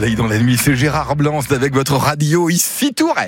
soleil dans la nuit, c'est Gérard Blanc avec votre radio ici Touraine.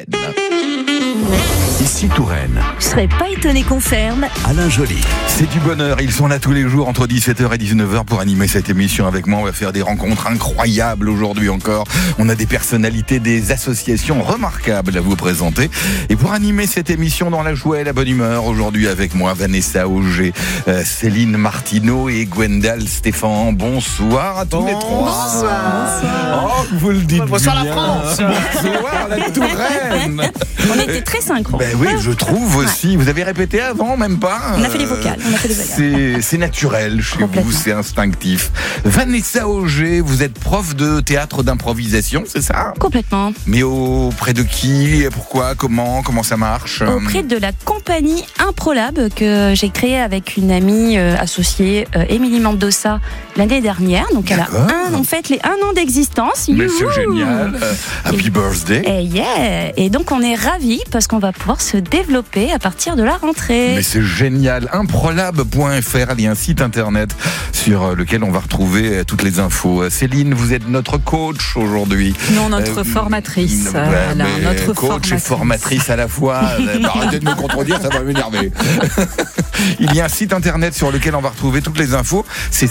Ici Touraine. Je serais pas étonné qu'on ferme. Alain Joly. C'est du bonheur, ils sont là tous les jours entre 17h et 19h pour animer cette émission avec moi. On va faire des rencontres incroyables aujourd'hui encore. On a des personnalités, des associations remarquables à vous présenter. Et pour animer cette émission dans la joie et la bonne humeur, aujourd'hui avec moi Vanessa Auger, Céline Martineau et Gwendal Stéphane. Bonsoir à tous les trois. Bonsoir. Oh, vous le dites Bonsoir bien. la France. Bonsoir la Touraine. On était très synchro. Ben oui, je trouve aussi. Vous avez répété avant, même pas. On a fait les vocales. C'est naturel chez vous, c'est instinctif. Vanessa Auger, vous êtes prof de théâtre d'improvisation, c'est ça ? Complètement. Mais auprès de qui ? Pourquoi ? Comment ça marche ? Auprès de la compagnie Improlab que j'ai créée avec une amie associée, Émilie Mendoza, l'année dernière. Donc elle a on fête les 1 an d'existence. Mais c'est génial. Happy birthday. Et yeah. Et donc on est ravis parce qu'on va pouvoir se développer à partir de la rentrée. Mais c'est génial. Improlab.fr, il y a un site internet sur lequel on va retrouver toutes les infos. Céline, vous êtes notre coach aujourd'hui. Non, notre formatrice. Notre coach et formatrice à la fois. Arrêtez de me contredire, ça va m'énerver. Il y a un site internet sur lequel on va retrouver toutes les infos. C'est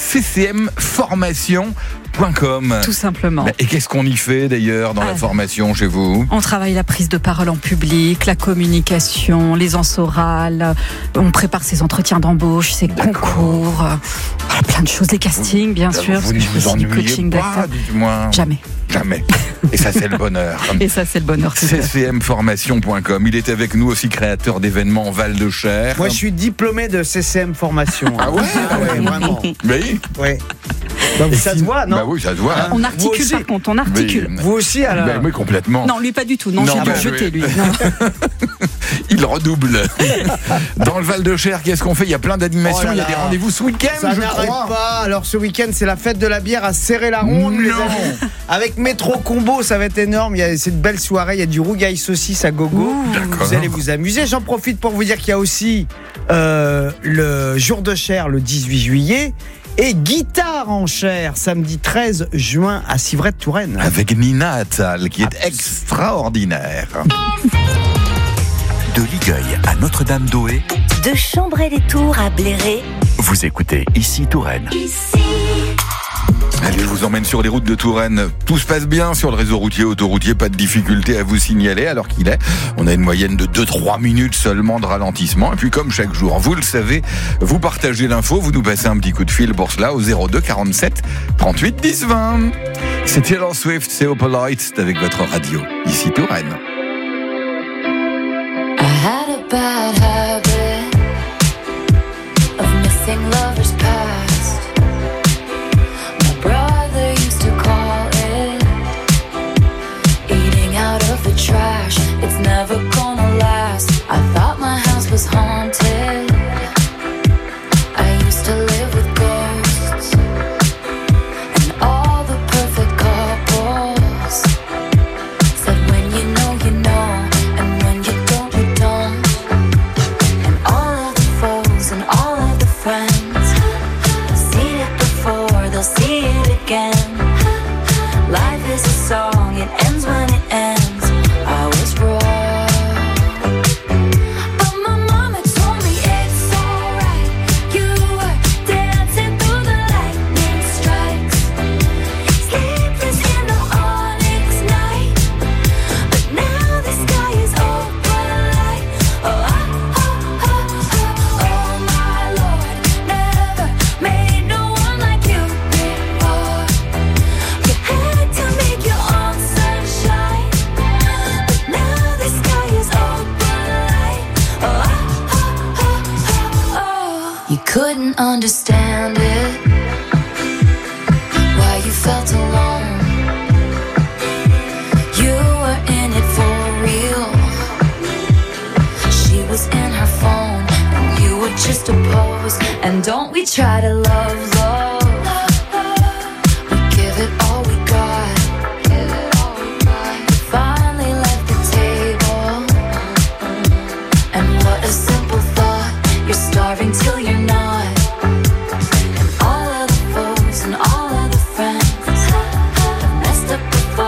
ccmformation.com. Tout simplement. Et qu'est-ce qu'on y fait d'ailleurs dans la formation chez vous ? On travaille la prise de parole en public, la communication, l'aisance orale, on prépare ses entretiens d'embauche, ses concours, plein de choses, les castings bien sûr. Vous ne vous ennuyez pas, dites-moi. Jamais. Et ça, c'est le bonheur. ccmformation.com. Il est avec nous aussi, créateur d'événements Val de Cher. Moi, je suis diplômé de CCM Formation. Ah ouais, vraiment. Oui. Ouais. Ça se voit, non ? Bah oui, ça se voit. On articule par contre, on articule. Vous aussi, alors ? Oui, complètement. Non, lui pas du tout. Non, j'ai dû le jeter, lui. Il redouble. Dans le Val de Cher, qu'est-ce qu'on fait ? Il y a plein d'animations, il y a des rendez-vous ce week-end, ça n'arrête pas. Alors ce week-end, c'est la fête de la bière à Serré-la-Ronde, les amis. Avec Métro Combo, ça va être énorme. C'est une belle soirée. Il y a du rougail saucisse à gogo. Vous allez vous amuser. J'en profite pour vous dire qu'il y a aussi le jour de Cher, le 18 juillet. Et guitare en chair, samedi 13 juin à Civray-Touraine. Avec Nina Attal, qui est extraordinaire. De Ligueuil à Notre-Dame-d'Oé. De Chambray-les-Tours à Bléré. Vous écoutez Ici Touraine. Allez, je vous emmène sur les routes de Touraine. Tout se passe bien sur le réseau routier, autoroutier, pas de difficulté à vous signaler alors qu'il est. On a une moyenne de 2-3 minutes seulement de ralentissement. Et puis comme chaque jour, vous le savez, vous partagez l'info, vous nous passez un petit coup de fil pour cela au 02 47 38 10 20. C'est Taylor Swift, c'est Opalite, c'est avec votre radio, ici Touraine. I had a bad habit of missing lovers past. My brother used to call it eating out of the trash. It's never gonna last. I thought my house was haunted. I used to live with ghosts and all the perfect couples said when you know you know. See it again. Life is a song, it ends when it ends. I was wrong, but my mama told me it's alright. You were dancing through the lightning strikes, sleepless in the onyx night. But now the sky is open light. Oh, oh my Lord, never made no one like you. You couldn't understand it, why you felt alone. You were in it for real. She was in her phone, and you were just a pose. And don't we try to love, love. We give it all we got. Finally left the table, and what a simple thought. You're starving till you're not. And all of the foes and all of the friends have messed up before.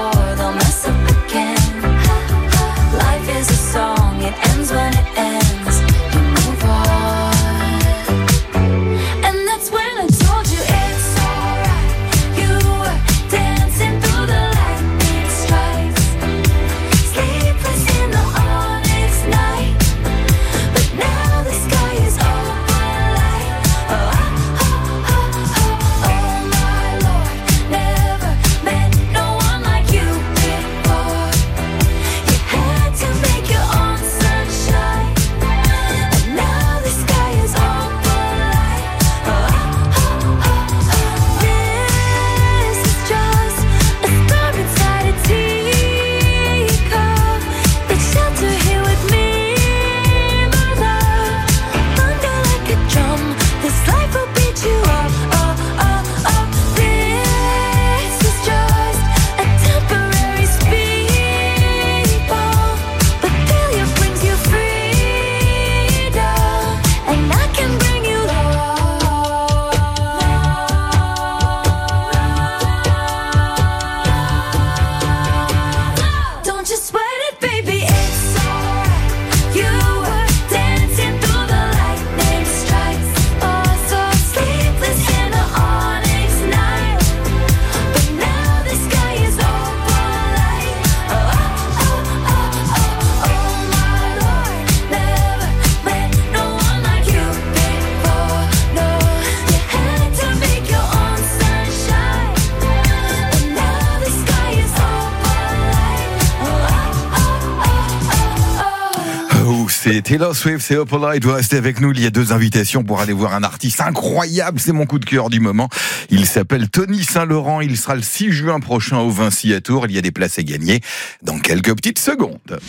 C'est Taylor Swift, c'est Opala. Il doit rester avec nous. Il y a 2 invitations pour aller voir un artiste incroyable. C'est mon coup de cœur du moment. Il s'appelle Tony Saint-Laurent. Il sera le 6 juin prochain au Vinci à Tours. Il y a des places à gagner dans quelques petites secondes.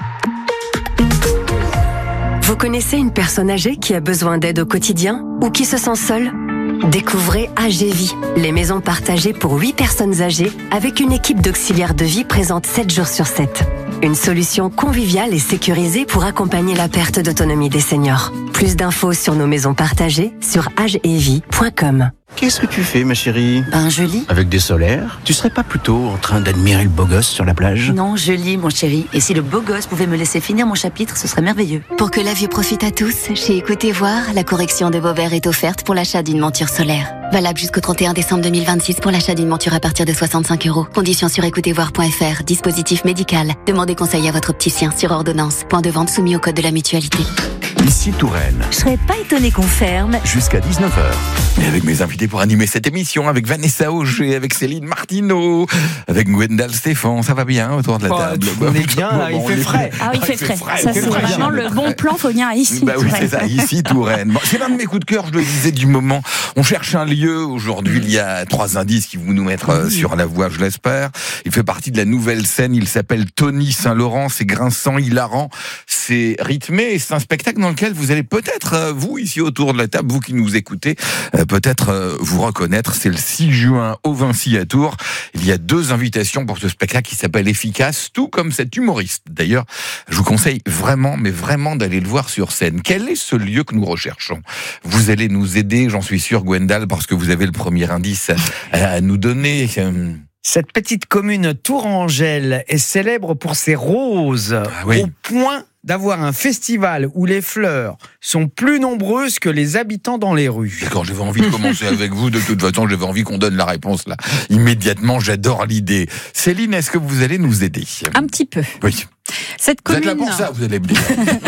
Vous connaissez une personne âgée qui a besoin d'aide au quotidien ou qui se sent seule ? Découvrez AGVie, les maisons partagées pour 8 personnes âgées avec une équipe d'auxiliaires de vie présente 7 jours sur 7. Une solution conviviale et sécurisée pour accompagner la perte d'autonomie des seniors. Plus d'infos sur nos maisons partagées sur agevie.com. Qu'est-ce que tu fais, ma chérie? Je lis. Avec des solaires? Tu serais pas plutôt en train d'admirer le beau gosse sur la plage? Non, je lis, mon chéri. Et si le beau gosse pouvait me laisser finir mon chapitre, ce serait merveilleux. Pour que la vue profite à tous, chez Écoutez Voir, la correction de vos verres est offerte pour l'achat d'une monture solaire. Valable jusqu'au 31 décembre 2026 pour l'achat d'une monture à partir de 65 €. Conditions sur écoutezvoir.fr. Dispositif médical. Demandez conseil à votre opticien sur ordonnance. Point de vente soumis au code de la mutualité. Ici Touraine. Je serais pas étonné qu'on ferme. Jusqu'à 19h. Et avec mes invités pour animer cette émission, avec Vanessa Auger, avec Céline Martineau, avec Gwendal Stéphane, ça va bien autour de la table? On est bien là, il fait frais. Ah oui, il fait frais. Ça, c'est vraiment le bon plan. Faut venir ici. Bah oui, c'est ça, ici Touraine. Bon, c'est l'un de mes coups de cœur, je le disais, du moment. On cherche un lieu. Aujourd'hui, il y a 3 indices qui vont nous mettre sur la voie, je l'espère. Il fait partie de la nouvelle scène. Il s'appelle Tony Saint-Laurent. C'est grinçant, hilarant. C'est rythmé. Et c'est un spectacle dans lequel vous allez peut-être, vous ici autour de la table, vous qui nous écoutez, peut-être vous reconnaître. C'est le 6 juin au Vinci à Tours. Il y a 2 invitations pour ce spectacle qui s'appelle Efficace, tout comme cet humoriste. D'ailleurs, je vous conseille vraiment, mais vraiment d'aller le voir sur scène. Quel est ce lieu que nous recherchons? Vous allez nous aider, j'en suis sûr, Gwendal, parce que vous avez le premier indice à nous donner. Cette petite commune Tourangelle est célèbre pour ses roses, au point d'avoir un festival où les fleurs sont plus nombreuses que les habitants dans les rues. D'accord, j'avais envie de commencer avec vous. De toute façon, j'avais envie qu'on donne la réponse là. Immédiatement, j'adore l'idée. Céline, est-ce que vous allez nous aider? Un petit peu. Oui. Cette Vous commune, êtes là pour ça, vous allez me dire.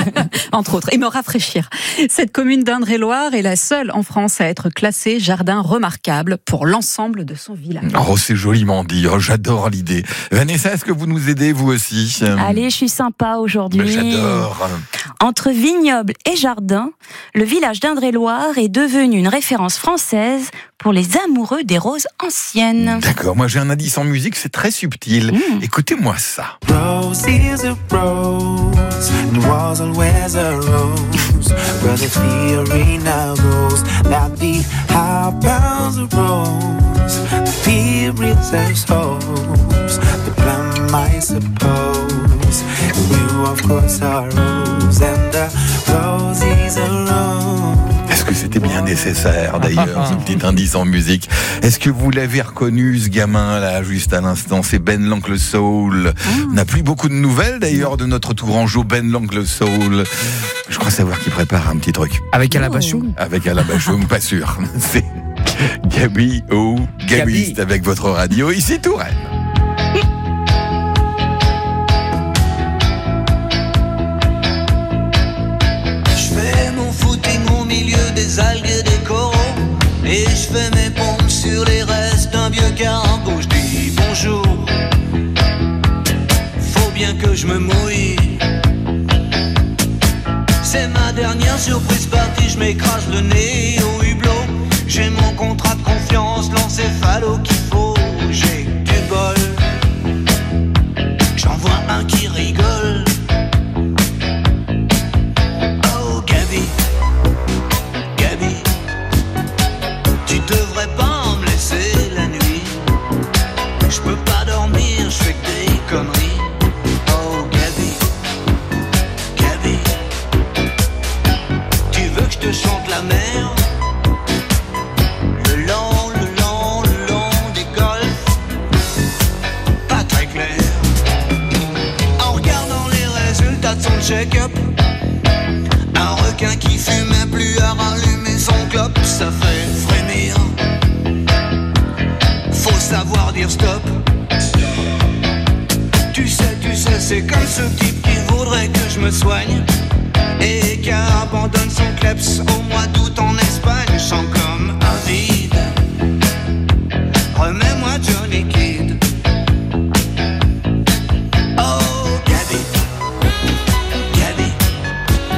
entre autres, et me rafraîchir. Cette commune d'Indre-et-Loire est la seule en France à être classée jardin remarquable pour l'ensemble de son village. Oh, c'est joliment dit. Oh, j'adore l'idée. Vanessa, est-ce que vous nous aidez, vous aussi? Allez, je suis sympa aujourd'hui. Mais j'adore. Entre vignoble et jardin, le village d'Indre-et-Loire est devenu une référence française pour les amoureux des roses anciennes. D'accord, moi j'ai un indice en musique, c'est très subtil. Écoutez-moi ça. Rose is a rose, and was always a rose. Where the Fiorina goes, not the harpers a rose. The fear reserves hopes, the plum I suppose. You of course are rose, and the rose is a rose. Est-ce que c'était bien nécessaire d'ailleurs, ce petit indice en musique? Est-ce que vous l'avez reconnu, ce gamin là, juste à l'instant? C'est Ben l'Oncle Soul. On n'a plus beaucoup de nouvelles d'ailleurs de notre Tourangeau, Ben l'Oncle Soul. Je crois savoir qu'il prépare un petit truc. Avec Alabachoum? Avec Alabachoum, pas sûr. C'est Gabi ou Gabi, c'est avec votre radio, ici Touraine. Des algues et des coraux, et je fais mes pompes sur les restes d'un vieux cargo. Je dis bonjour, faut bien que je me mouille. C'est ma dernière surprise partie, je m'écrase le nez au hublot. J'ai mon contrat de confiance, l'encéphalo qu'il faut. J'ai du bol, j'en vois un qui rigole. Oh Gabi, tu devrais pas me laisser la nuit. Je peux pas dormir, je fais que des conneries. Oh Gabi, Gabi, tu veux que je te chante la mer? Le long des golfs, pas très clair. En regardant les résultats de son check-up, un requin qui fumait plus à rallumer son clope, ça fait frémir. Faut savoir dire stop. Tu sais, c'est comme ce type qui voudrait que je me soigne et qui abandonne son kleps au mois d'août en Espagne. Je sens comme un vide. Remets-moi Johnny Kidd. Oh Gabi, Gabi,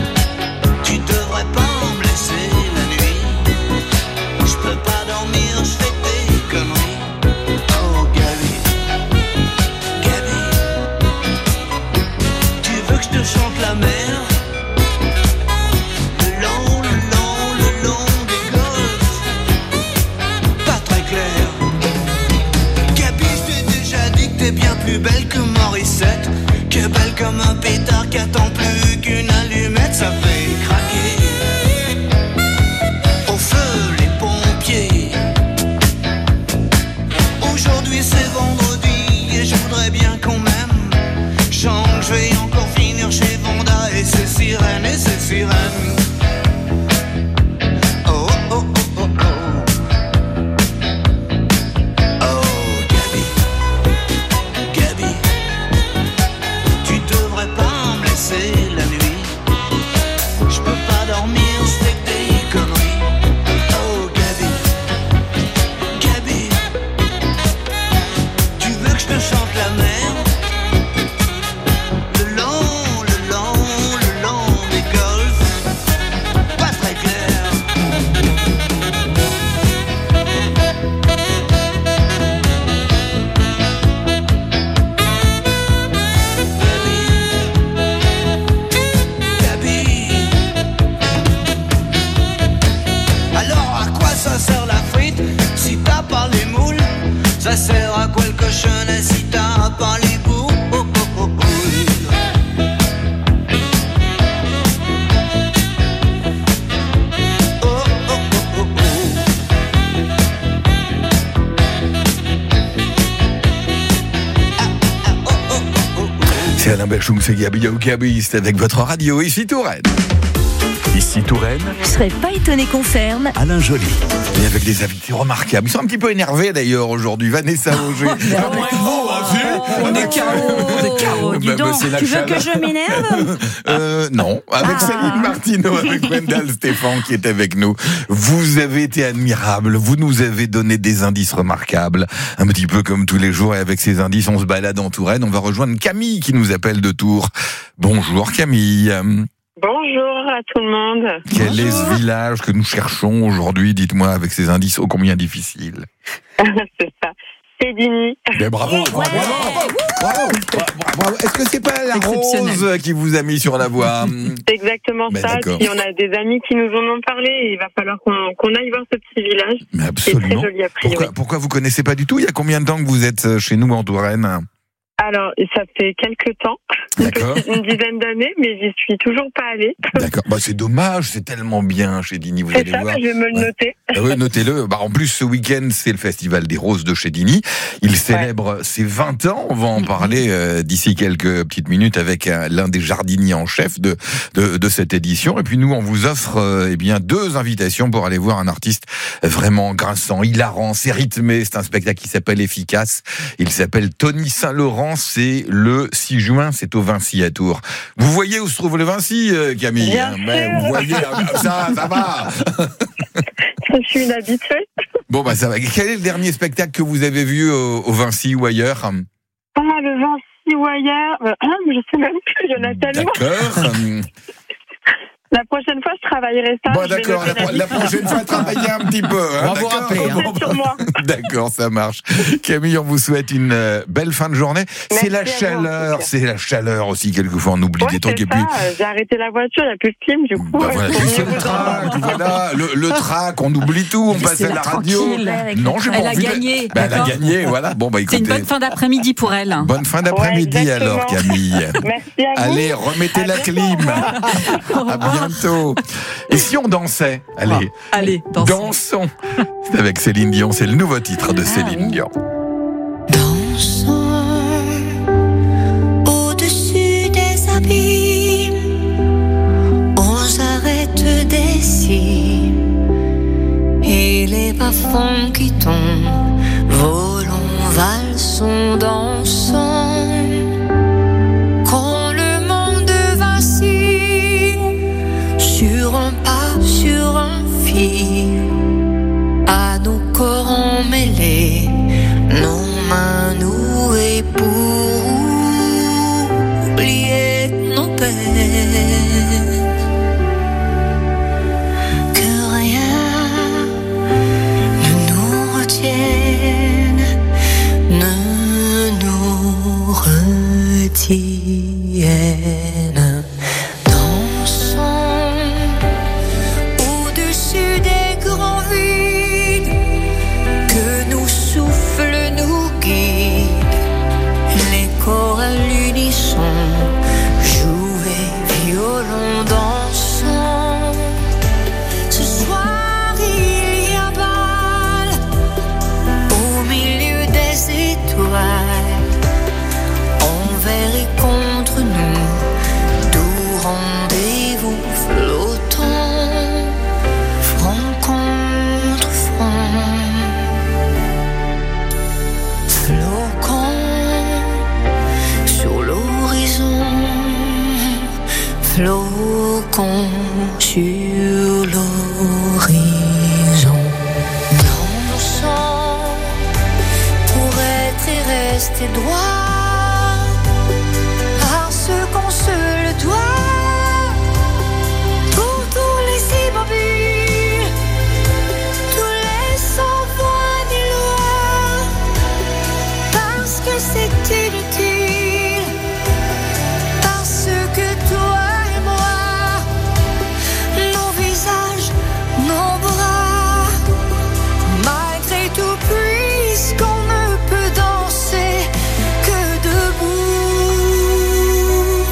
Morissette, qui est belle comme un pétard qui attend plus qu'une allumette, ça fait craquer au feu les pompiers. Aujourd'hui c'est vendredi et je voudrais bien qu'on m'aime. Je sens que je vais encore finir chez Vanda et ses sirènes et ses sirènes. Oh oh oh oh oh. La nuit, je peux pas dormir, c'est que des conneries. Oh Gabi, Gabi, tu veux que je te chante la mer? Le long, le long, le long des golfs, pas très clair. Ça sert la frite si t'as pas les moules. Ça sert à quoi le cochonnet si t'as pas les boules. Oh, oh, oh, oh. Oh, oh, oh, oh, oh. C'est Alain Bachung, c'est Gabi au Gabi, c'est avec votre radio ici Touraine. Ici Touraine, Je serais pas étonné qu'on ferme. Alain Joly. Et avec des invités remarquables. Ils sont un petit peu énervés d'ailleurs aujourd'hui. Vanessa Auger. On est KO. Dis donc, tu veux que je m'énerve? Non, avec Céline Martineau, avec Wendell Stéphane qui est avec nous. Vous avez été admirable, vous nous avez donné des indices remarquables, un petit peu comme tous les jours, et avec ces indices, on se balade en Touraine. On va rejoindre Camille qui nous appelle de Tours. Bonjour Camille. Bonjour à tout le monde. Quel est ce village que nous cherchons aujourd'hui? Dites-moi, avec ces indices ô combien difficiles. C'est ça. Cédini. Mais bravo, bravo. Est-ce que c'est pas la Rose qui vous a mis sur la voie? C'est exactement ça. Puis on a des amis qui nous en ont parlé et il va falloir qu'on aille voir ce petit village. Mais absolument. C'est très joli a priori. Pourquoi vous connaissez pas du tout? Il y a combien de temps que vous êtes chez nous en Touraine? Alors, ça fait quelques temps, une dizaine d'années, mais j'y suis toujours pas allée. D'accord, c'est dommage, c'est tellement bien chez Dini, vous allez voir. Je vais me le noter. Oui, notez-le. En plus, ce week-end, c'est le Festival des Roses de chez Dini. Il célèbre ses 20 ans. On va en parler d'ici quelques petites minutes avec l'un des jardiniers en chef de cette édition. Et puis nous, on vous offre deux invitations pour aller voir un artiste vraiment grinçant, hilarant, c'est rythmé. C'est un spectacle qui s'appelle Efficace. Il s'appelle Tony Saint-Laurent. C'est le 6 juin, c'est au Vinci à Tours. Vous voyez où se trouve le Vinci, Camille? Bien Vous voyez, ça va. Je suis une habituée. Bon, ça va. Quel est le dernier spectacle que vous avez vu au Vinci ou ailleurs? Le Vinci ou ailleurs, je sais même plus, il y en a tellement. D'accord. La prochaine fois, je travaillerai ça. Bon, d'accord, la prochaine fois, travaillez un petit peu. On va vous rappeler. Sur moi. D'accord, ça marche. Camille, on vous souhaite une belle fin de journée. Merci c'est la chaleur aussi, quelquefois, on oublie des trucs. Et puis... J'ai arrêté la voiture, il n'y a plus de clim, du coup. C'est le trac, le trac, on oublie tout, on passe à la radio. Non, j'ai pas envie. Gagné. Elle a gagné, voilà. Bon, écoutez. C'est une bonne fin d'après-midi pour elle. Bonne fin d'après-midi alors, Camille. Merci à vous. Allez, remettez la clim. À bientôt. Et si on dansait? Allez, dansons. C'est avec Céline Dion, c'est le nouveau titre de Céline Dion. Dansons au-dessus des abîmes, on s'arrête des cimes et les bas-fonds qui tombent, volons, valsons, dansons. Sur un pas, sur un fil, à nos corps emmêlés, nos mains nouées pour oublier nos peines. Que rien ne nous retienne, ne nous retienne. Corps flocons sur l'horizon. Dansons pour être et rester droit, parce qu'on se le doit. Pour tous les immobiles, tous les sans voix ni loi, parce que c'est inutile, parce que toi et moi, nos visages, nos bras, malgré tout, puisqu'on ne peut danser que debout.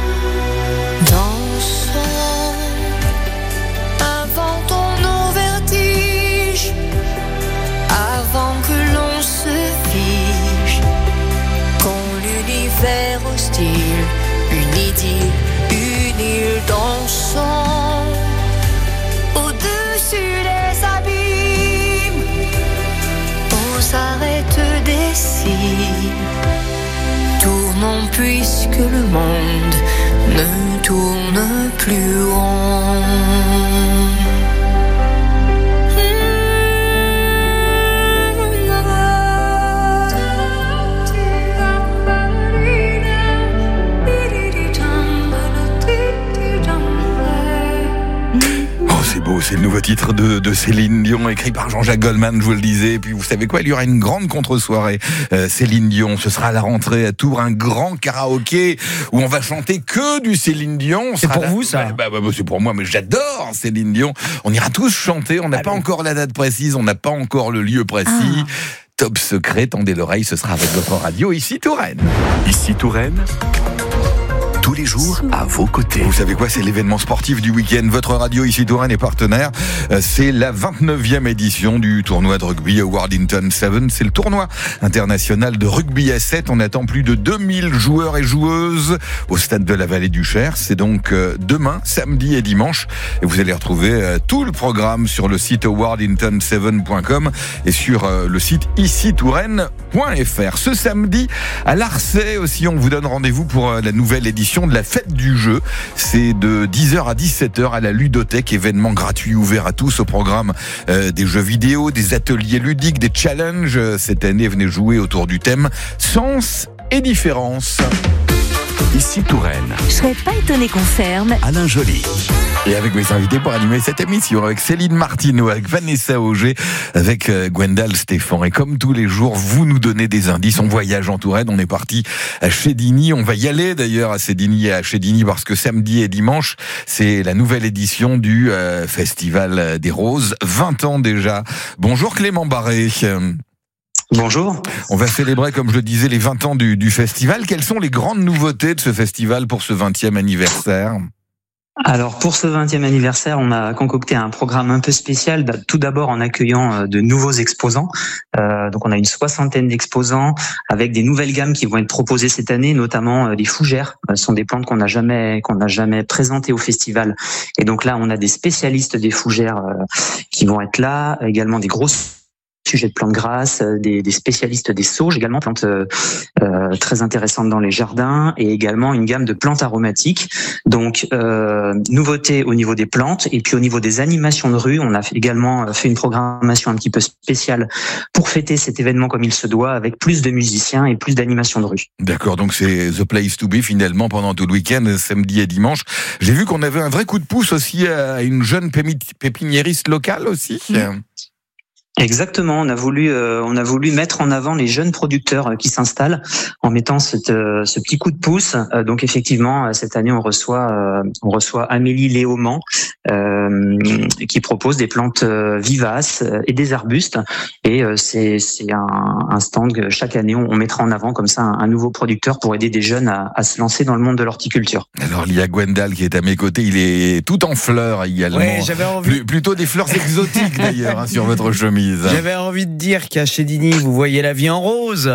Dansons, inventons nos vertiges, avant que l'on se fige, quand l'univers hostile, une idylle, une île. Dansons au-dessus des abîmes, aux arêtes des cimes. Tournons puisque le monde ne tourne plus rond. Oh, c'est beau, c'est le nouveau titre de Céline Dion, écrit par Jean-Jacques Goldman, je vous le disais. Et puis vous savez quoi, il y aura une grande contre-soirée Céline Dion. Ce sera à la rentrée à Tours, un grand karaoké où on va chanter que du Céline Dion. C'est pour vous, ça? C'est pour moi, mais j'adore Céline Dion. On ira tous chanter, on n'a pas encore la date précise, on n'a pas encore le lieu précis. Top secret, tendez l'oreille, ce sera avec votre radio ici Touraine. Ici Touraine, tous les jours à vos côtés. Vous savez quoi, c'est l'événement sportif du week-end. Votre radio ici Touraine est partenaire. C'est la 29e édition du tournoi de rugby Worthington 7. C'est le tournoi international de rugby à 7. On attend plus de 2000 joueurs et joueuses au stade de la Vallée du Cher. C'est donc demain, samedi et dimanche. Et vous allez retrouver tout le programme sur le site worthington7.com et sur le site icitouraine.fr. Ce samedi, à Larçay aussi, on vous donne rendez-vous pour la nouvelle édition de la fête du jeu. C'est de 10h à 17h à la Ludothèque, événement gratuit ouvert à tous. Au programme des jeux vidéo, des ateliers ludiques, des challenges. Cette année, venez jouer autour du thème Sens et différence. Ici Touraine, Je serais pas étonné qu'on ferme. Alain Joly. Et avec mes invités pour animer cette émission, avec Céline Martineau, avec Vanessa Auger, avec Gwendal Stéphane. Et comme tous les jours, vous nous donnez des indices. On voyage en Touraine, on est parti à Chédigny. On va y aller d'ailleurs à Chédigny et à Chédigny parce que samedi et dimanche, c'est la nouvelle édition du Festival des Roses. 20 ans déjà. Bonjour Clément Barré. Bonjour. On va célébrer, comme je le disais, les 20 ans du festival. Quelles sont les grandes nouveautés de ce festival pour ce 20e anniversaire ? Alors pour ce 20e anniversaire, on a concocté un programme un peu spécial, tout d'abord en accueillant de nouveaux exposants. Donc on a une 60aine d'exposants avec des nouvelles gammes qui vont être proposées cette année, notamment les fougères. Ce sont des plantes qu'on n'a jamais présentées au festival. Et donc là, on a des spécialistes des fougères qui vont être là, également des grosses sujets de plantes grasses, des spécialistes des sauges également, plantes très intéressantes dans les jardins, et également une gamme de plantes aromatiques. Donc nouveauté au niveau des plantes, et puis au niveau des animations de rue, on a également fait une programmation un petit peu spéciale pour fêter cet événement comme il se doit, avec plus de musiciens et plus d'animations de rue. D'accord, donc c'est the place to be finalement pendant tout le week-end, samedi et dimanche. J'ai vu qu'on avait un vrai coup de pouce aussi à une jeune pépiniériste locale aussi. Exactement, on a voulu mettre en avant les jeunes producteurs qui s'installent en mettant ce petit coup de pouce. Donc effectivement, cette année on reçoit Amélie Léaumont qui propose des plantes vivaces et des arbustes, et c'est un stand que chaque année on mettra en avant comme ça un nouveau producteur pour aider des jeunes à se lancer dans le monde de l'horticulture. Alors il y a Gwendal qui est à mes côtés, il est tout en fleurs également. Ouais, j'avais envie. Plutôt des fleurs exotiques d'ailleurs sur votre chemise. J'avais envie de dire qu'à Chédigny, vous voyez la vie en rose.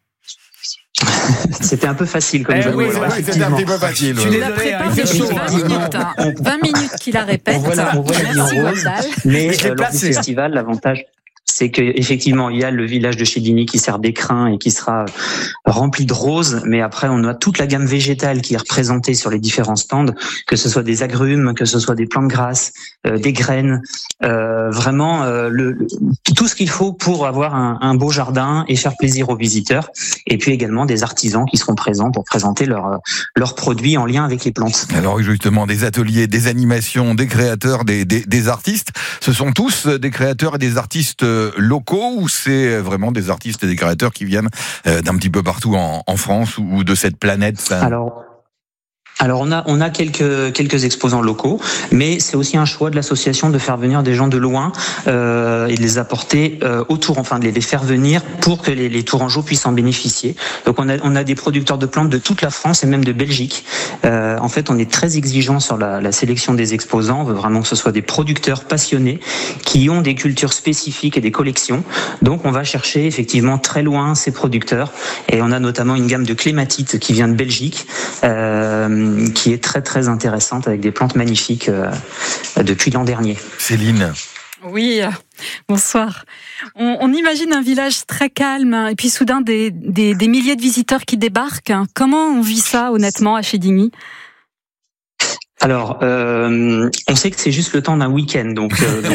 C'était un peu facile comme oui, c'était un petit peu facile. Je suis La désolé, prépare il fait depuis chaud. 20 minutes. 20 minutes qu'il la répète. On voit la vie en Merci, rose. Gwendal. Mais Je l'ai lors du placé. festival, l'avantage, c'est que effectivement il y a le village de Chédigny qui sert d'écrin et qui sera rempli de roses, mais après on a toute la gamme végétale qui est représentée sur les différents stands, que ce soit des agrumes, que ce soit des plantes grasses, des graines, vraiment tout ce qu'il faut pour avoir un beau jardin et faire plaisir aux visiteurs, et puis également des artisans qui seront présents pour présenter leurs produits en lien avec les plantes. Alors justement, des ateliers, des animations, des créateurs, des artistes, ce sont tous des créateurs et des artistes locaux, ou c'est vraiment des artistes et des créateurs qui viennent d'un petit peu partout en France ou de cette planète ça... Alors on a quelques exposants locaux, mais c'est aussi un choix de l'association de faire venir des gens de loin et de les apporter autour, enfin de les faire venir pour que les Tourangeaux puissent en bénéficier. Donc on a des producteurs de plantes de toute la France et même de Belgique. En fait, on est très exigeant sur la sélection des exposants. On veut vraiment que ce soit des producteurs passionnés qui ont des cultures spécifiques et des collections. Donc on va chercher effectivement très loin ces producteurs, et on a notamment une gamme de clématites qui vient de Belgique. Qui est très très intéressante avec des plantes magnifiques depuis l'an dernier. Céline. Oui, bonsoir. On imagine un village très calme et puis soudain des milliers de visiteurs qui débarquent. Comment on vit ça honnêtement à Chédigny ? Alors, on sait que c'est juste le temps d'un week-end, donc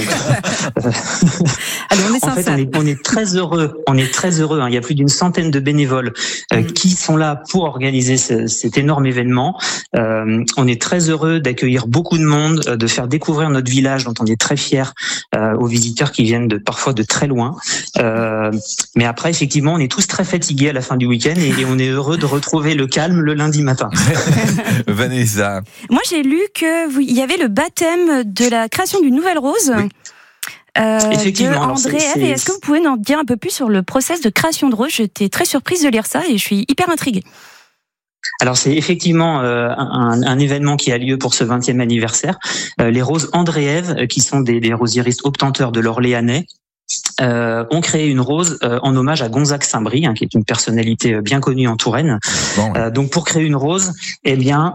allez, on est en fait, on est très heureux. On est très heureux. Il y a plus d'une centaine de bénévoles qui sont là pour organiser cet énorme événement. On est très heureux d'accueillir beaucoup de monde, de faire découvrir notre village, dont on est très fiers aux visiteurs qui viennent parfois de très loin. Mais après, effectivement, on est tous très fatigués à la fin du week-end et on est heureux de retrouver le calme le lundi matin. Vanessa. Moi, j'ai lu qu'il y avait le baptême de la création d'une nouvelle rose. Oui. Effectivement. De André Ève. Et est-ce que vous pouvez nous en dire un peu plus sur le process de création de rose ? J'étais très surprise de lire ça et je suis hyper intriguée. Alors c'est effectivement un événement qui a lieu pour ce 20e anniversaire. Les roses André Ève, qui sont des rosieristes obtenteurs de l'Orléanais, ont créé une rose en hommage à Gonzague Saint-Brie, qui est une personnalité bien connue en Touraine. Bon, ouais. Donc pour créer une rose, eh bien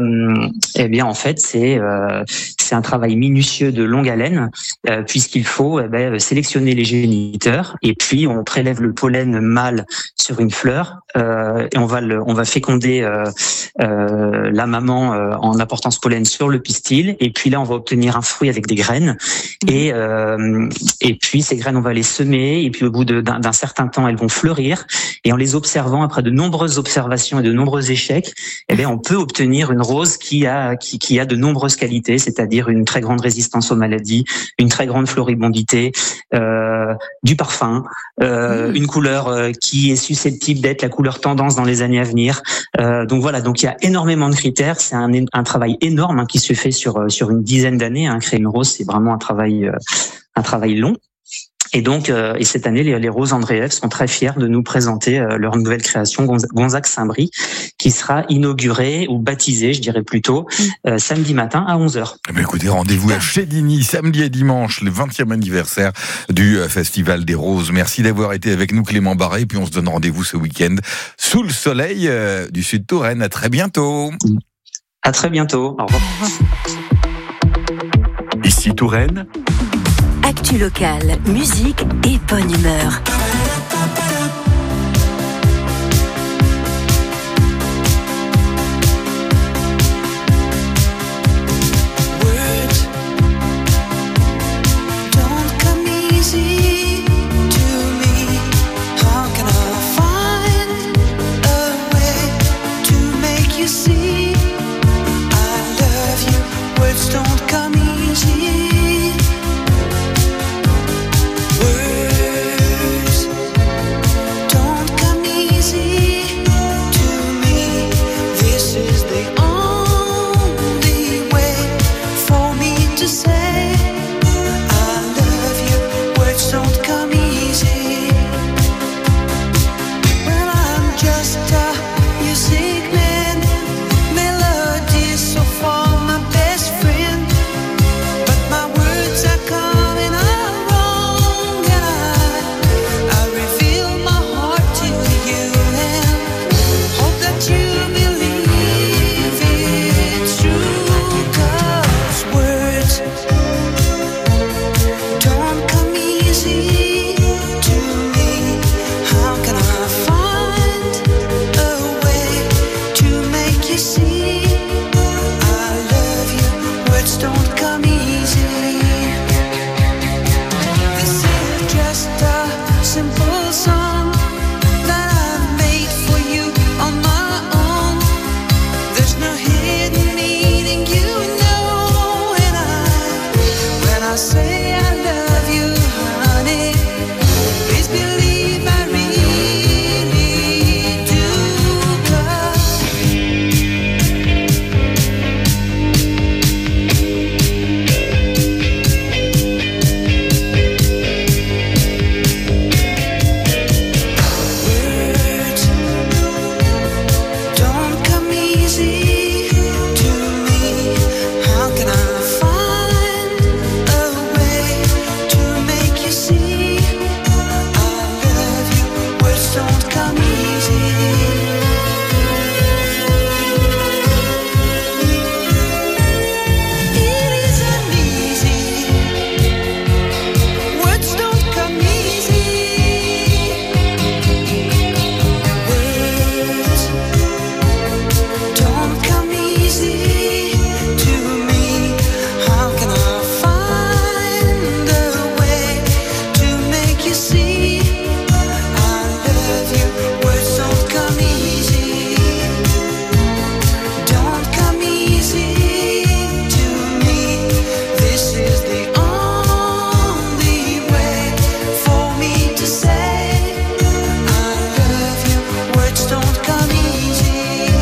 en fait c'est un travail minutieux de longue haleine, puisqu'il faut sélectionner les géniteurs et puis on prélève le pollen mâle sur une fleur et on va féconder la maman en apportant ce pollen sur le pistil, et puis là on va obtenir un fruit avec des graines et puis ces graines on va les semer, et puis au bout d'un certain temps elles vont fleurir, et en les observant après de nombreuses observations et de nombreux échecs, on peut obtenir une rose qui a de nombreuses qualités, c'est-à-dire une très grande résistance aux maladies, une très grande floribondité, du parfum, une couleur qui est susceptible d'être la couleur tendance dans les années à venir. Donc voilà, donc il y a énormément de critères, c'est un travail énorme qui se fait sur une dizaine d'années. Créer une rose, c'est vraiment un travail long. Et donc, et cette année, les roses André Ève sont très fiers de nous présenter leur nouvelle création, Gonzague Saint-Brie, qui sera inaugurée ou baptisée, je dirais plutôt, samedi matin à 11h. Mais écoutez, rendez-vous à Chédigny, samedi et dimanche, le 20e anniversaire du Festival des Roses. Merci d'avoir été avec nous, Clément Barret, puis on se donne rendez-vous ce week-end sous le soleil du Sud Touraine. À très bientôt. À très bientôt. Au revoir. Ici Touraine. Actu locale, musique et bonne humeur. Just a music man, see I love you. Words don't come easy. This is just a simple song that I made for you on my own. There's no hidden meaning, you know. And when I say I love you, honey, please believe I really do. 'Cause words don't come easy to me. How can I find a way to make you see I love you? Words don't come easy. It isn't easy. Words don't come easy. Words don't come easy to me. How can I find a way to make you see I love you? Words don't come easy. Don't come easy to me. This is the only way for me to say I love you. Words don't come easy.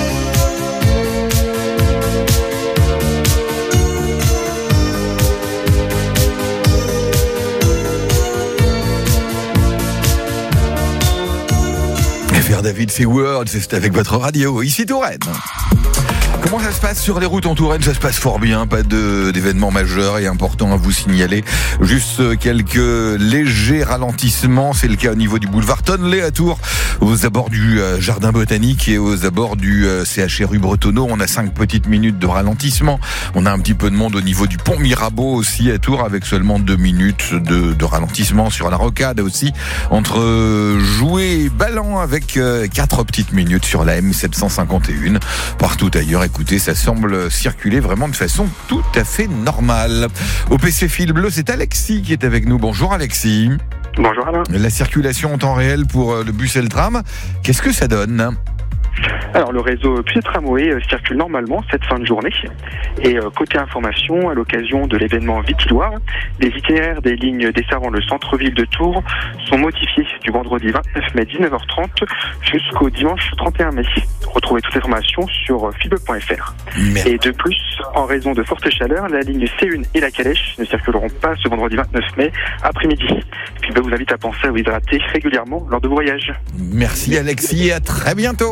Faire David, c'est World, c'est avec votre radio, ici Touraine. Comment ça se passe sur les routes en Touraine? Ça se passe fort bien, pas d'événements majeurs et importants à vous signaler. Juste quelques légers ralentissements, c'est le cas au niveau du boulevard Tonley à Tours, aux abords du jardin botanique et aux abords du CHRU Bretonneau. On a 5 petites minutes de ralentissement. On a un petit peu de monde au niveau du pont Mirabeau aussi à Tours, avec seulement 2 minutes de ralentissement sur la rocade aussi, entre Joué et Ballan, avec 4 petites minutes sur la M751. Partout ailleurs, écoutez, ça semble circuler vraiment de façon tout à fait normale. Au PC Fil Bleu, c'est Alexis qui est avec nous. Bonjour Alexis. Bonjour Alain. La circulation en temps réel pour le bus et le tram, qu'est-ce que ça donne ? Alors le réseau bus et tramway circule normalement cette fin de journée. Et côté information, à l'occasion de l'événement Vitiloire, les itinéraires des lignes desservant le centre-ville de Tours sont modifiés du vendredi 29 mai 19h30 jusqu'au dimanche 31 mai. Retrouvez toutes les informations sur fibre.fr. Et de plus, en raison de fortes chaleurs, la ligne C1 et la calèche ne circuleront pas ce vendredi 29 mai après-midi. Et puis je vous invite à penser à vous hydrater régulièrement lors de vos voyages. Merci Alexis et à très bientôt.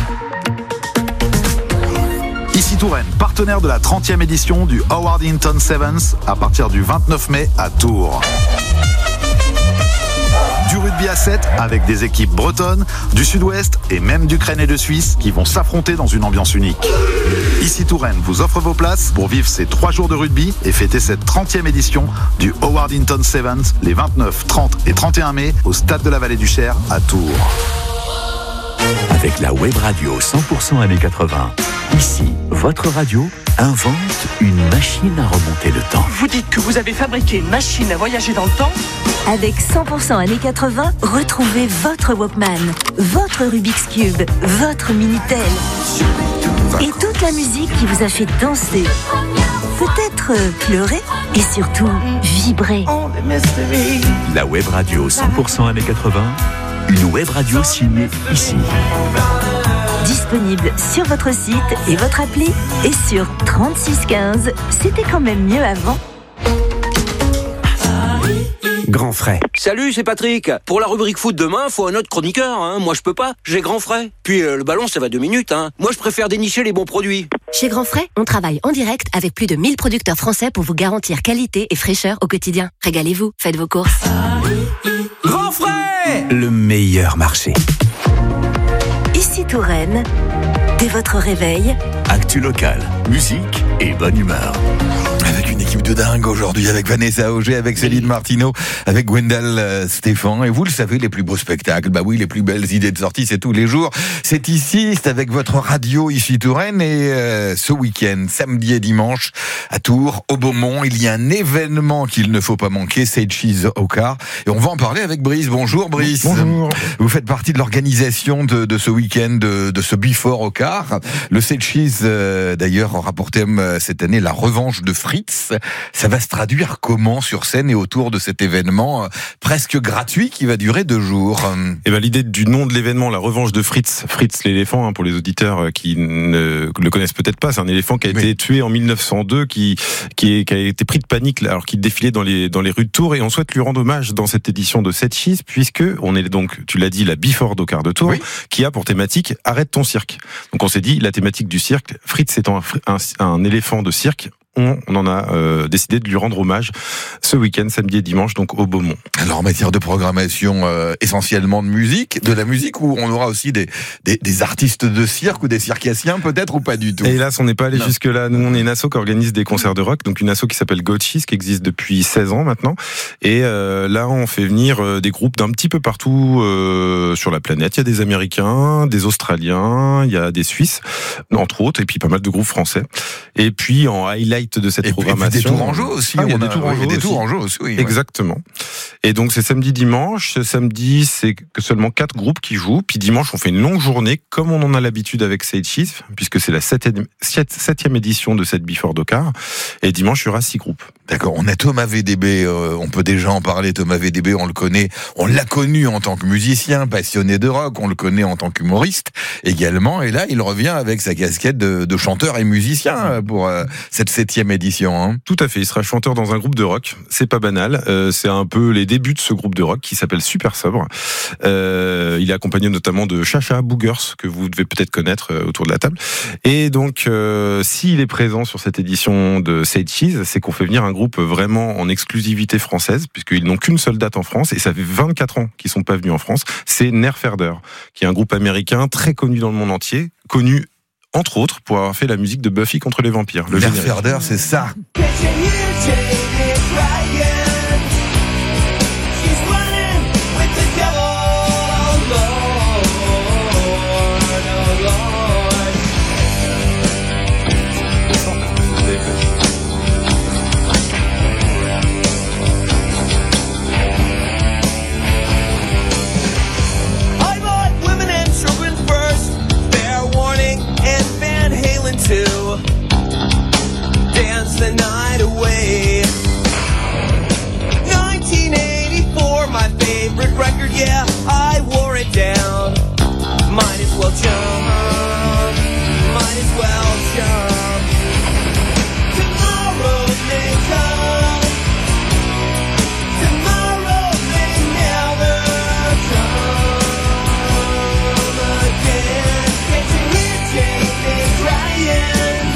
Ici Touraine, partenaire de la 30e édition du Howard Hinton Sevens à partir du 29 mai à Tours. Du rugby à 7 avec des équipes bretonnes, du sud-ouest et même d'Ukraine et de Suisse qui vont s'affronter dans une ambiance unique. Ici Touraine vous offre vos places pour vivre ces 3 jours de rugby et fêter cette 30e édition du Howard Hinton Sevens les 29, 30 et 31 mai au Stade de la Vallée du Cher à Tours. Avec la web radio 100% années 80, ici, votre radio invente une machine à remonter le temps. Vous dites que vous avez fabriqué une machine à voyager dans le temps ? Avec 100% années 80, retrouvez votre Walkman, votre Rubik's Cube, votre Minitel et toute la musique qui vous a fait danser, peut-être pleurer et surtout vibrer. La web radio 100% années 80, une web radio signée ici. Disponible sur votre site et votre appli et sur 3615. C'était quand même mieux avant. Grand frais. Salut, c'est Patrick. Pour la rubrique foot demain, faut un autre chroniqueur. Moi, je peux pas. J'ai grand frais. Puis le ballon, ça va 2 minutes. Moi, je préfère dénicher les bons produits. Chez Grand Frais, on travaille en direct avec plus de 1000 producteurs français pour vous garantir qualité et fraîcheur au quotidien. Régalez-vous, faites vos courses. Grand frais, le meilleur marché. Ici Touraine, dès votre réveil, actu local, musique et bonne humeur. Avec une équipe de dingue aujourd'hui avec Vanessa Auger, avec Céline Martineau, avec Gwendal Stéphane. Et vous le savez, les plus beaux spectacles, bah oui, les plus belles idées de sortie, c'est tous les jours. C'est ici, c'est avec votre radio ici Touraine. Et ce week-end, samedi et dimanche, à Tours, au Beaumont, il y a un événement qu'il ne faut pas manquer, Say Cheese au car. Et on va en parler avec Brice. Bonjour Brice. Bonjour. Vous faites partie de l'organisation de ce week-end, de ce Before au car. Le Say Cheese, d'ailleurs, aura pour thème cette année la revanche de Fritz. Ça va se traduire comment sur scène et autour de cet événement presque gratuit qui va durer 2 jours? Et ben, l'idée du nom de l'événement, la revanche de Fritz. Fritz l'éléphant, pour les auditeurs qui ne le connaissent peut-être pas, c'est un éléphant qui a été tué en 1902, qui a été pris de panique alors qu'il défilait dans les rues de Tours, et on souhaite lui rendre hommage dans cette édition de Say Cheese, puisque on est donc, tu l'as dit, la Before au car de Tours, qui a pour thématique Arrête ton cirque. Donc on s'est dit, la thématique du cirque, Fritz étant un éléphant de cirque, on en a décidé de lui rendre hommage ce week-end, samedi et dimanche, donc au Beaumont. Alors en matière de programmation, essentiellement de la musique, ou on aura aussi des artistes de cirque ou des circassiens peut-être, ou pas du tout? Et hélas, on n'est pas allé jusque-là. Nous, on est une asso qui organise des concerts de rock, donc une asso qui s'appelle Gotchis, qui existe depuis 16 ans maintenant. Et là, on fait venir des groupes d'un petit peu partout sur la planète. Il y a des Américains, des Australiens, il y a des Suisses, entre autres, et puis pas mal de groupes français. Et puis en highlight de cette programmation, des Tourangeaux aussi. Il y a des Tourangeaux aussi. Oui, exactement. Et donc c'est samedi, dimanche. Ce samedi, c'est que seulement 4 groupes qui jouent. Puis dimanche, on fait une longue journée, comme on en a l'habitude avec Say Cheese, puisque c'est la 7e édition de cette Before au car. Et dimanche, il y aura 6 groupes. D'accord. On a Thomas VDB. On peut déjà en parler. Thomas VDB, on le connaît. On l'a connu en tant que musicien, passionné de rock. On le connaît en tant qu'humoriste également. Et là, il revient avec sa casquette de chanteur et musicien pour cette 7e édition. Tout à fait. Il sera chanteur dans un groupe de rock. C'est pas banal. C'est un peu les débuts de ce groupe de rock qui s'appelle Super Sobre. Il est accompagné notamment de Chacha Boogers, que vous devez peut-être connaître autour de la table. Et donc, s'il est présent sur cette édition de Say Cheese, c'est qu'on fait venir un groupe vraiment en exclusivité française, puisqu'ils n'ont qu'une seule date en France, et ça fait 24 ans qu'ils sont pas venus en France. C'est Nerferder, qui est un groupe américain très connu dans le monde entier, connu entre autres pour avoir fait la musique de Buffy contre les vampires. Le Nerferder, c'est ça. The night away. 1984, my favorite record, yeah, I wore it down. Might as well jump, might as well jump. Tomorrow may come, tomorrow may never come again. Can't you hear Jamie crying?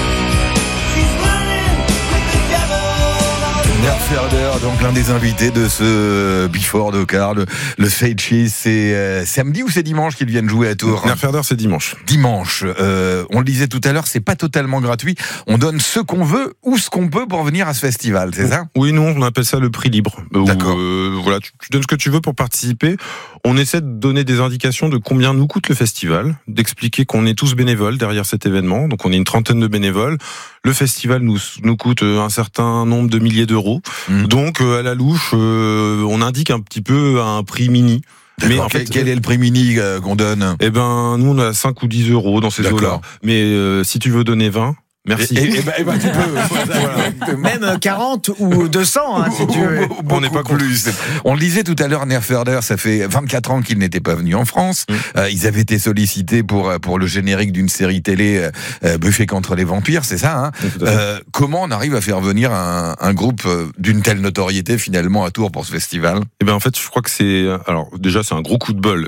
Nerferder, donc l'un des invités de ce Before au car, le Say Cheese. C'est samedi ou c'est dimanche qu'ils viennent jouer à Tours? Nerferder, c'est dimanche. Dimanche. On le disait tout à l'heure, c'est pas totalement gratuit. On donne ce qu'on veut ou ce qu'on peut pour venir à ce festival, c'est ça? Oui, nous on appelle ça le prix libre. D'accord. Voilà, tu donnes ce que tu veux pour participer. On essaie de donner des indications de combien nous coûte le festival, d'expliquer qu'on est tous bénévoles derrière cet événement. Donc on est une trentaine de bénévoles. Le festival nous coûte un certain nombre de milliers d'euros. Donc à la louche, on indique un petit peu un prix mini. Mais en fait, quel est le prix mini qu'on donne? Eh ben, nous on a 5 ou 10 euros dans ces eaux-là. Mais si tu veux donner 20. Merci. Et ben, tu peux. Même 40 ou 200, hein, si tu veux. On n'est pas plus. On le disait tout à l'heure, Nerferder, ça fait 24 ans qu'ils n'étaient pas venus en France. Ils avaient été sollicités pour le générique d'une série télé Buffy contre les vampires, c'est ça, hein? Comment on arrive à faire venir un groupe d'une telle notoriété finalement à Tours pour ce festival? Eh ben, en fait, je crois que c'est un gros coup de bol que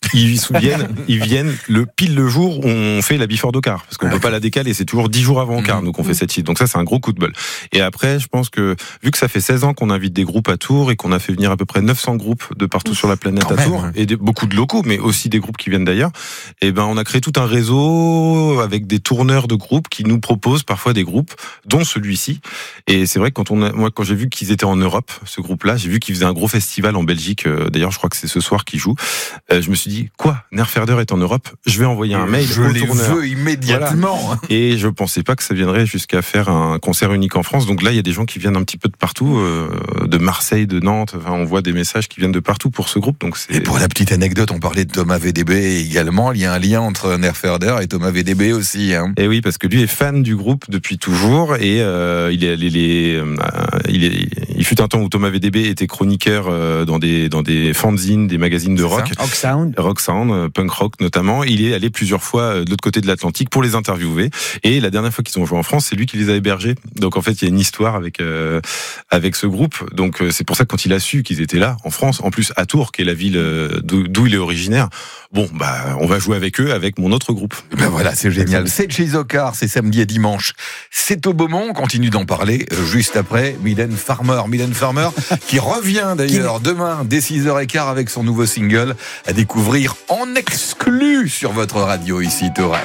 ils viennent le jour où on fait la Before Dakar, parce qu'on peut pas la décaler, c'est toujours 10 jours avant Dakar, donc on fait cette chiffre. Donc ça, c'est un gros coup de bol. Et après, je pense que, vu que ça fait 16 ans qu'on invite des groupes à Tours et qu'on a fait venir à peu près 900 groupes de partout sur la planète à Tours, et beaucoup de locaux, mais aussi des groupes qui viennent d'ailleurs, et ben, on a créé tout un réseau avec des tourneurs de groupes qui nous proposent parfois des groupes, dont celui-ci. Et c'est vrai que quand j'ai vu qu'ils étaient en Europe, ce groupe-là, j'ai vu qu'ils faisaient un gros festival en Belgique. D'ailleurs, je crois que c'est ce soir qu'ils jouent. Je me suis dit, quoi, Nerferder est en Europe? Je vais envoyer un mail je au les tourneur. veux immédiatement. Voilà. Et je pensais pas que ça viendrait jusqu'à faire un concert unique en France. Donc là, il y a des gens qui viennent un petit peu de partout, de Marseille, de Nantes. Enfin, on voit des messages qui viennent de partout pour ce groupe. Donc et pour la petite anecdote, on parlait de Thomas VDB également. Il y a un lien entre Nerferder et Thomas VDB aussi. Hein. Et oui, parce que lui est fan du groupe depuis toujours. Et il fut un temps où Thomas VDB était chroniqueur dans des fanzines, des magazines de rock. Rock Sound, punk rock notamment. Il est allé plusieurs fois de l'autre côté de l'Atlantique pour les interviewer. Et la dernière fois qu'ils ont joué en France, c'est lui qui les a hébergés. Donc en fait, il y a une histoire avec ce groupe. Donc c'est pour ça que quand il a su qu'ils étaient là en France, en plus à Tours, qui est la ville d'où il est originaire, bon bah on va jouer avec eux, avec mon autre groupe. Ben voilà, c'est génial. C'est chez Zokar, c'est samedi et dimanche. C'est au Beaumont, on continue d'en parler juste après. Mylène Farmer qui revient d'ailleurs demain dès 6h15 avec son nouveau single à découvrir en exclu sur votre radio ici Touraine.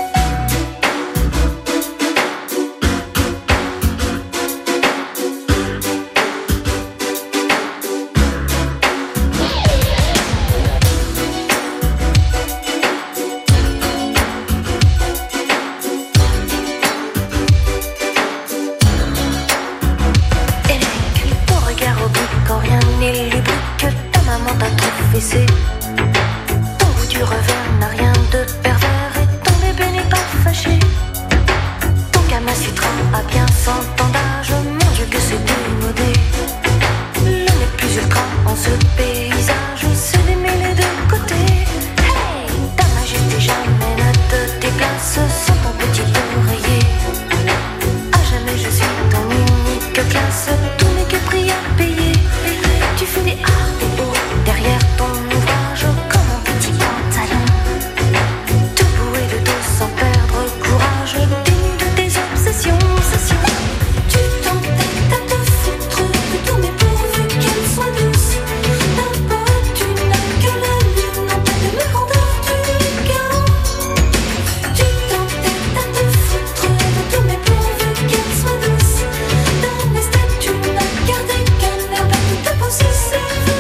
Ton goût du revers n'a rien de pervers et ton bébé n'est pas fâché. Ton Kama Sutra a bien 100 ans d'âge, mon Dieu que c'est démodé. Le n'est plus ultra en ce paysage, c'est démêlé de côté. Hey, ta majesté jamais ne te déplace sans ton petit oreiller. À jamais je suis ton unique classe, tout n'est que prix à payer. Tu fais des arts, des hauts derrière ton ouvrage comme un petit pantalon. Tout boué de dos sans perdre courage, digne de tes obsessions. Tu t'entêtes à te foutre de tout, mais pourvu qu'elle soit douce. D'abord tu n'as que la lune en tête de me rendre du chaos. Tu t'entêtes à te foutre de tout, mais pourvu qu'elle soit douce. Dans mes steps tu n'as gardé qu'un air de toute ta peau si c'est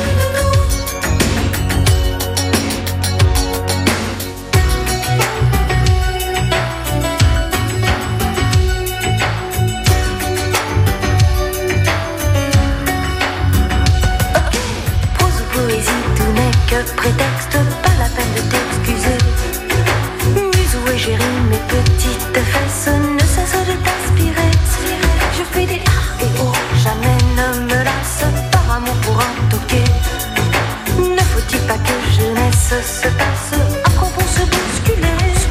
prétexte, pas la peine de t'excuser. Bisous et j'ai ri, mes petites fesses ne cessent de t'aspirer. Je fais des ah et oh, jamais ne me lasse par amour pour un toqué. Ne faut-il pas que jeunesse se passe à propos se bousculer.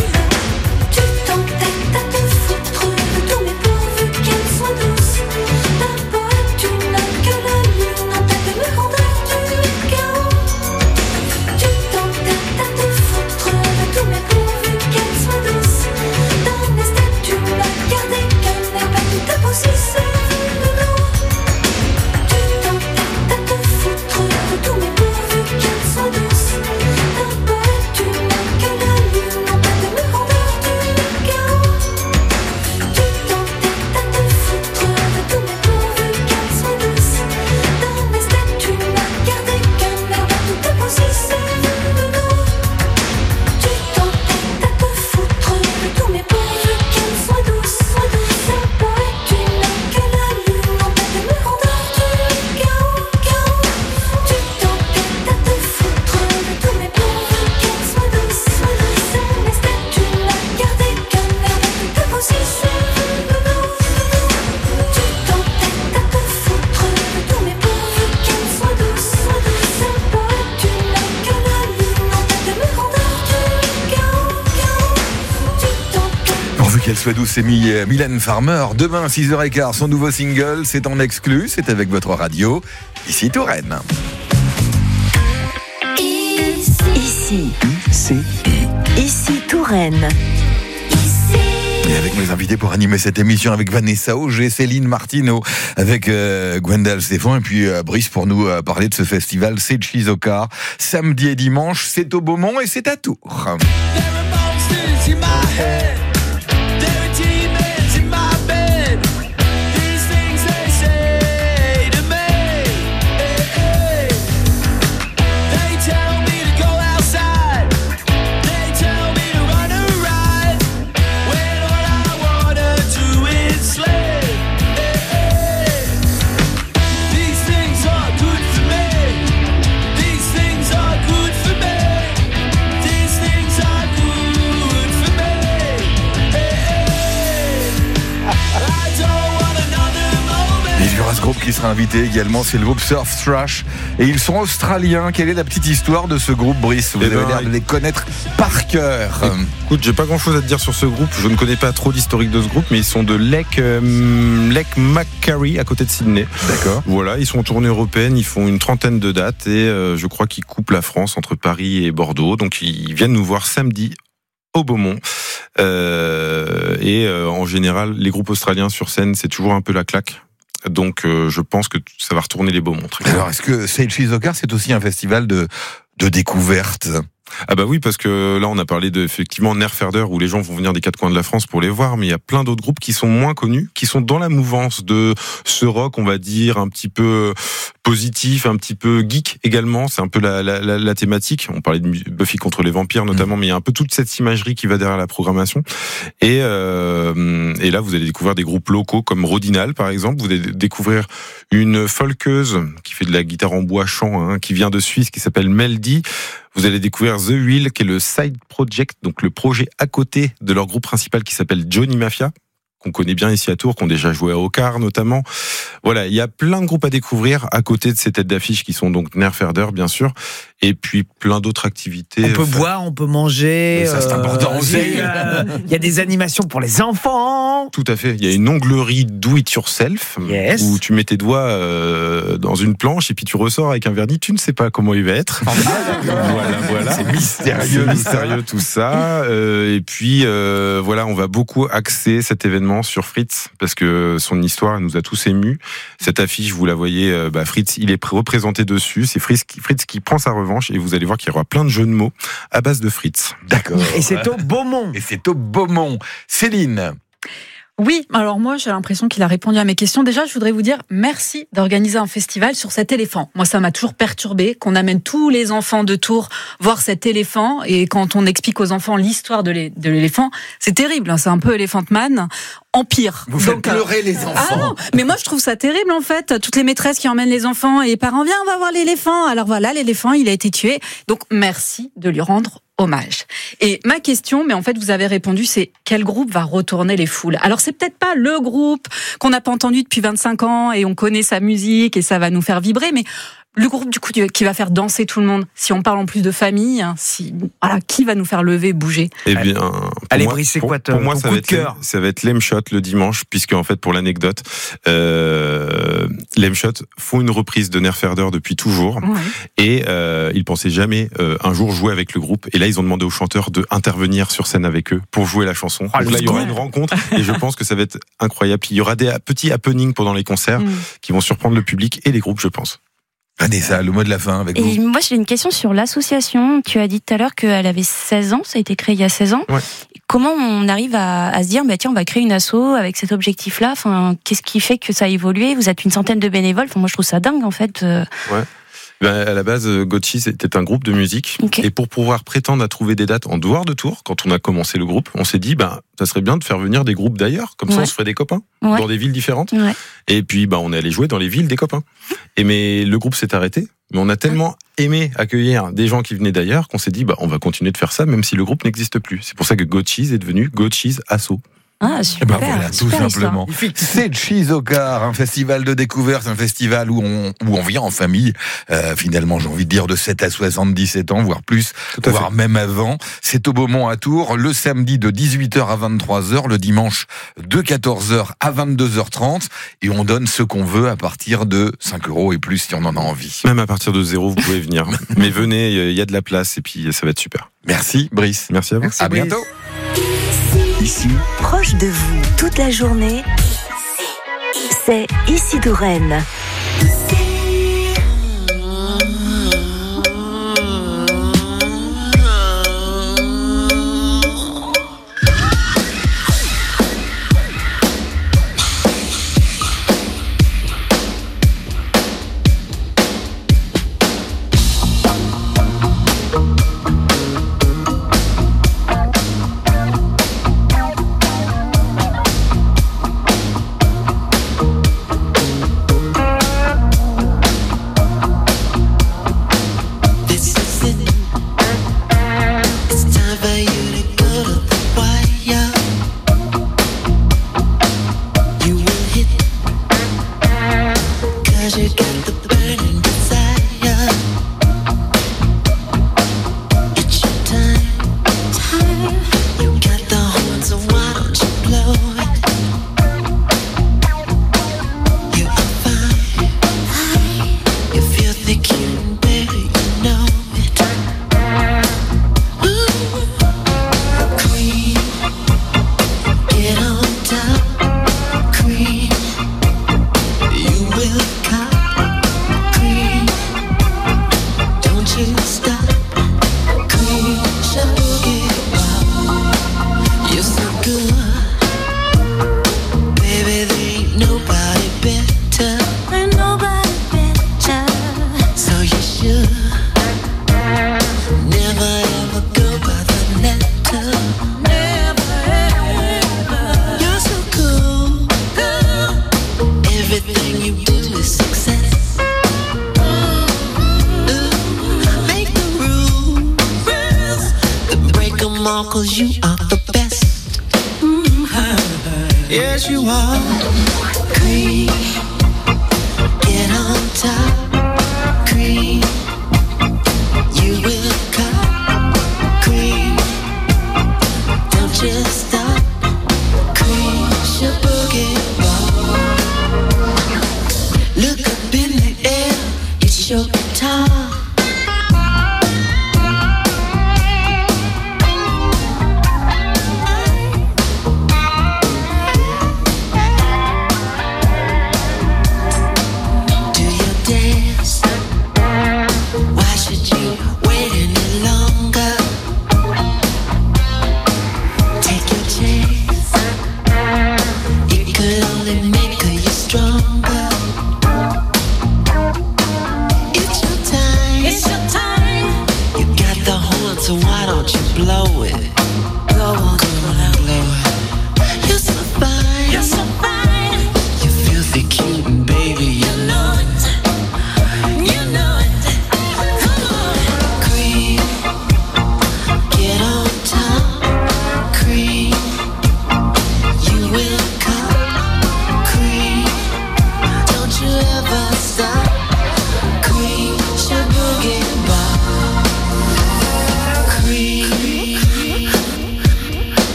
Tu t'entêtes à te foutre de tout, mais pourvu qu'elle soit douce. D'abord tu n'as que la lune en tête de me rendre du chaos. Tu t'entêtes à te foutre de tout, mais pourvu qu'elle soit douce. Dans mes steps, tu n'as gardé qu'un air pas tout à pousser, c'est lourd. Tu t'entêtes à te foutre de tout, mais pourvu qu'elle soit douce. D'abord, tu n'as que la lune en tête de me rendre du chaos. Tu t'entêtes à te foutre de tout, mais pourvu qu'elle soit douce. Dans mes steps, tu n'as gardé qu'un air pas tout à pousser, c'est lourd. Tu t'entêtes à te foutre de tout, mais pourvu qu'elle soit douce. D'abord, tu n'as que la lune en tête de me rendre du chaos. Tu t'entêtes à te foutre de tout, mais pourvu qu'elle soit douce. Dans mes steps, tu n'as gardé qu'un air pas tout à pousser, c'est lourd. Tu t'entêtes à te foutre de tout, mais pourvu qu'elle soit douce. D'abord, tu n'as que la lune en tête de me rendre du chaos. Tu t'entêtes. Pourvu qu'elle soit douce, c'est Mylène Farmer. Demain, 6h15, son nouveau single, c'est en exclu, c'est avec votre radio, ici Touraine. Ici Ici. ICI. Ici Touraine. Et avec mes invités pour animer cette émission avec Vanessa Auger, Céline Martineau, avec Gwendal Stéphane et puis Brice pour nous parler de ce festival C'est Chizocar. Samedi et dimanche, c'est au Beaumont et c'est à Tours. Ce groupe qui sera invité également, c'est le groupe Surf Thrash et ils sont australiens. Quelle est la petite histoire de ce groupe, Brice? Vous avez l'air de les connaître par cœur. Écoute, j'ai pas grand chose à te dire sur ce groupe, je ne connais pas trop l'historique de ce groupe, mais ils sont de Lake Macquarie à côté de Sydney. D'accord. Voilà, ils sont en tournée européenne, ils font une 30aine de dates et je crois qu'ils coupent la France entre Paris et Bordeaux, donc ils viennent nous voir samedi au Beaumont. En général, les groupes australiens sur scène, c'est toujours un peu la claque. Donc je pense que ça va retourner les Beaumonts. Alors est-ce que C'est Chizocar, c'est aussi un festival de découverte? Ah bah oui, parce que là on a parlé de effectivement Nerf Herder où les gens vont venir des quatre coins de la France pour les voir, mais il y a plein d'autres groupes qui sont moins connus, qui sont dans la mouvance de ce rock, on va dire un petit peu positif, un petit peu geek également. C'est un peu la thématique. On parlait de Buffy contre les vampires notamment, mais il y a un peu toute cette imagerie qui va derrière la programmation. Et là vous allez découvrir des groupes locaux comme Rodinal par exemple. Vous allez découvrir une folkeuse qui fait de la guitare en bois chant, qui vient de Suisse, qui s'appelle Meldy. Vous allez découvrir The Wheel, qui est le side project, donc le projet à côté de leur groupe principal qui s'appelle Johnny Mafia, qu'on connaît bien ici à Tours, qu'on déjà joué à Ocar notamment. Voilà, il y a plein de groupes à découvrir à côté de ces têtes d'affiche qui sont donc Nerf Herder, bien sûr, et puis plein d'autres activités. On peut boire, on peut manger. Ça, c'est important aussi. Il y a des animations pour les enfants. Tout à fait. Il y a une onglerie do it yourself où tu mets tes doigts dans une planche et puis tu ressors avec un vernis. Tu ne sais pas comment il va être. Voilà. C'est mystérieux tout ça. Et puis voilà, on va beaucoup axer cet événement sur Fritz parce que son histoire nous a tous émus. Cette affiche, vous la voyez, Fritz, il est représenté dessus. C'est Fritz qui prend sa revanche et vous allez voir qu'il y aura plein de jeux de mots à base de Fritz. D'accord. Et c'est au Beaumont. Céline. Oui, alors moi j'ai l'impression qu'il a répondu à mes questions. Déjà, je voudrais vous dire merci d'organiser un festival sur cet éléphant. Moi, ça m'a toujours perturbé qu'on amène tous les enfants de Tours voir cet éléphant. Et quand on explique aux enfants l'histoire de l'éléphant, c'est terrible. C'est un peu Elephant Man en pire. Vous faites pleurer les enfants. Ah non, mais moi je trouve ça terrible en fait. Toutes les maîtresses qui emmènent les enfants et les parents, viens, on va voir l'éléphant. Alors voilà, l'éléphant, il a été tué. Donc merci de lui rendre hommage. Et ma question, mais en fait vous avez répondu, c'est quel groupe va retourner les foules? Alors c'est peut-être pas le groupe qu'on n'a pas entendu depuis 25 ans et on connaît sa musique et ça va nous faire vibrer, mais le groupe du coup qui va faire danser tout le monde. Si on parle en plus de famille, qui va nous faire lever, bouger? Eh bien, Brice, c'est quoi pour moi, ton ça coup de cœur? Ça va être Lemshot le dimanche, puisque en fait, pour l'anecdote, Lemshot font une reprise de Nerf Herder depuis toujours, et ils pensaient jamais un jour jouer avec le groupe. Et là, ils ont demandé aux chanteurs de intervenir sur scène avec eux pour jouer la chanson. Donc là, il y aura une rencontre, et je pense que ça va être incroyable. Puis il y aura des petits happenings pendant les concerts qui vont surprendre le public et les groupes, je pense. Vanessa, le mot de la fin avec vous. Et moi, j'ai une question sur l'association. Tu as dit tout à l'heure qu'elle avait 16 ans, ça a été créé il y a 16 ans. Ouais. Comment on arrive à se dire, tiens, on va créer une asso avec cet objectif-là? Qu'est-ce qui fait que ça a évolué? Vous êtes une centaine de bénévoles. Moi, je trouve ça dingue, en fait. Ouais. À la base, Gotchi, c'était un groupe de musique. Okay. Et pour pouvoir prétendre à trouver des dates en dehors de Tours, quand on a commencé le groupe, on s'est dit, ça serait bien de faire venir des groupes d'ailleurs. Comme ça, on se ferait des copains dans des villes différentes. Ouais. Et puis, on est allé jouer dans les villes des copains. Mais le groupe s'est arrêté. Mais on a tellement aimé accueillir des gens qui venaient d'ailleurs qu'on s'est dit, on va continuer de faire ça, même si le groupe n'existe plus. C'est pour ça que Gotchi's est devenu Gotchi's Asso. Ah, super. Voilà, tout super simplement. C'est Chizocar, un festival de découverte, un festival où on vient en famille. Finalement, j'ai envie de dire de 7 à 77 ans, voire plus, voire même avant. C'est au Beaumont à Tours, le samedi de 18h à 23h, le dimanche de 14h à 22h30. Et on donne ce qu'on veut à partir de 5 € et plus si on en a envie. Même à partir de 0, vous pouvez venir. Mais venez, il y a de la place et puis ça va être super. Merci Brice. Merci à vous. À bientôt. Ici, proche de vous, toute la journée, c'est Ici Touraine. Cause you are the best. Yes, you are. Cream, get on top. Cream, you will come. Cream, don't just stop. Cream, your boogie wall. Look up in the air, it's your guitar. Day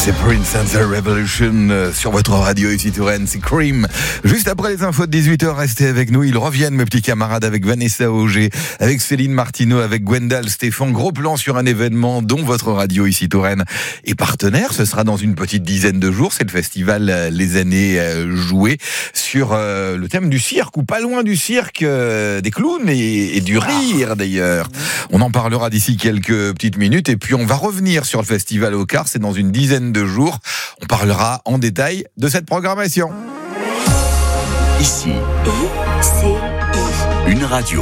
C'est Prince and the Revolution sur votre radio ici Touraine, c'est Cream. Juste après les infos de 18h, restez avec nous. Ils reviennent, mes petits camarades, avec Vanessa Auger, avec Céline Martineau, avec Gwendal Stéphane. Gros plan sur un événement dont votre radio ici Touraine est partenaire. Ce sera dans une petite dizaine de jours. C'est le festival Les Années Jouées sur le thème du cirque, ou pas loin du cirque, des clowns et du rire d'ailleurs. On en parlera d'ici quelques petites minutes et puis on va revenir sur le festival au Car. C'est dans une dizaine de jours. On parlera en détail de cette programmation. Ici, une radio